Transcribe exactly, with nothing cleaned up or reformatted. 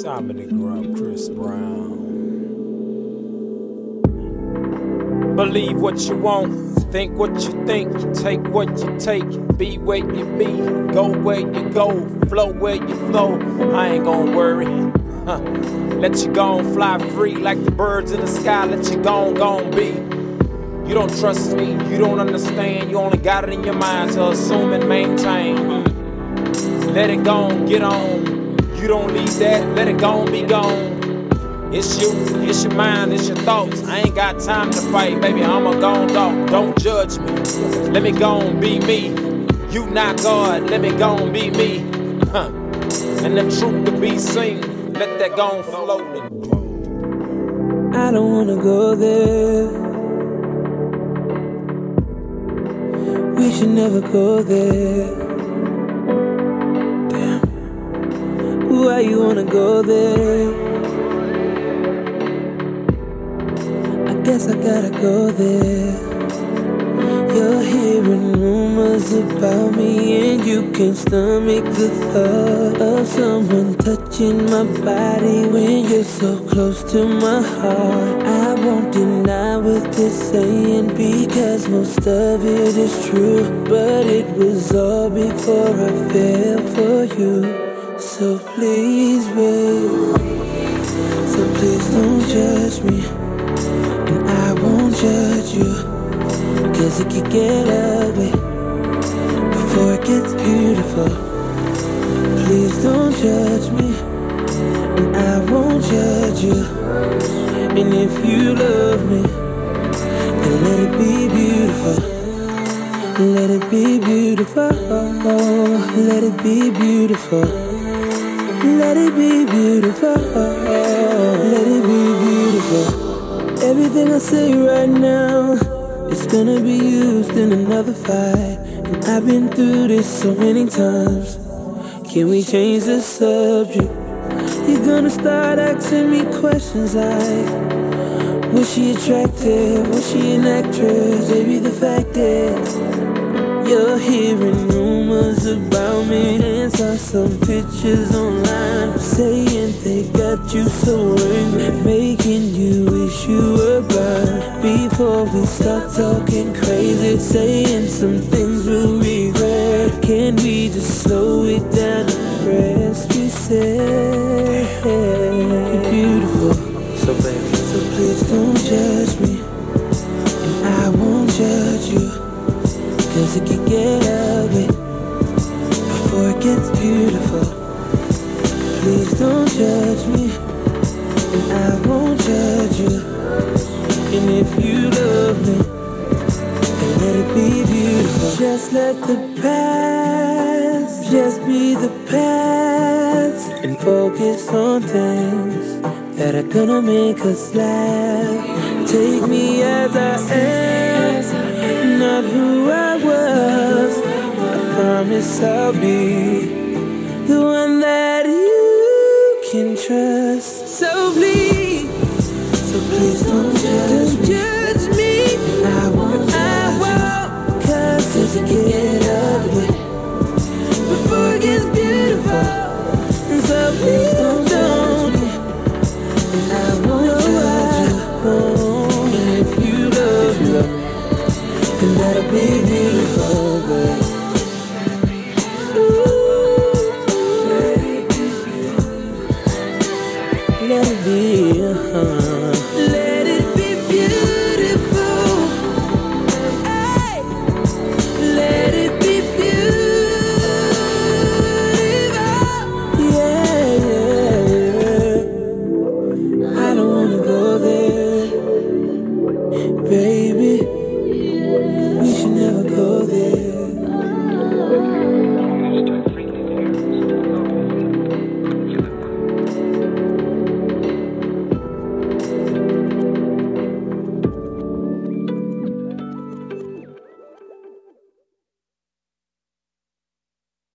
Simon the Grub, Chris Brown. Believe what you want, think what you think, take what you take, be where you be, go where you go, flow where you flow. I ain't gon' worry. Huh. Let you go and fly free like the birds in the sky. Let you go and go and be. You don't trust me, you don't understand. You only got it in your mind to assume and maintain. Let it go and get on. You don't leave that, let it go and be gone. It's you, it's your mind, it's your thoughts. I ain't got time to fight, baby, I'ma go and talk. Don't judge me, let me go and be me. You not God, let me go and be me. Huh. And the truth to be seen, let that go and float. I don't wanna go there. We should never go there. Damn. Why you wanna go there? I guess I gotta go there. You're hearing rumors about me, and you can't stomach the thought of someone touching my body when you're so close to my heart. I won't deny what they're saying, because most of it is true, but it was all before I fell for you. So please, babe, so please don't judge me, and I won't judge you, 'cause it could get ugly before it gets beautiful. Please don't judge me, and I won't judge you. And if you love me, then let it be beautiful. Let it be beautiful. Let it be beautiful. Let it be beautiful. Let it be beautiful. Everything I say right now, it's gonna be used in another fight. And I've been through this so many times. Can we change the subject? You're gonna start asking me questions like, was she attractive? Was she an actress? Baby, the fact is, you're hearing rumors about me, and saw some pictures online saying they got you so angry, making you wish you were blind. Before we start talking crazy, saying some things we'll regret, can we just slow it down and rest? We said you're beautiful, so baby, so please don't judge me, and I won't judge you, 'cause it could get ugly before it gets beautiful. Please don't judge me, and I won't judge you. And if you love me, then let it be beautiful. Just let the past just be the past, and focus on things that are gonna make us laugh. Take me as I am, not who I was. I promise I'll be the one that you can trust. So please, so please don't judge me.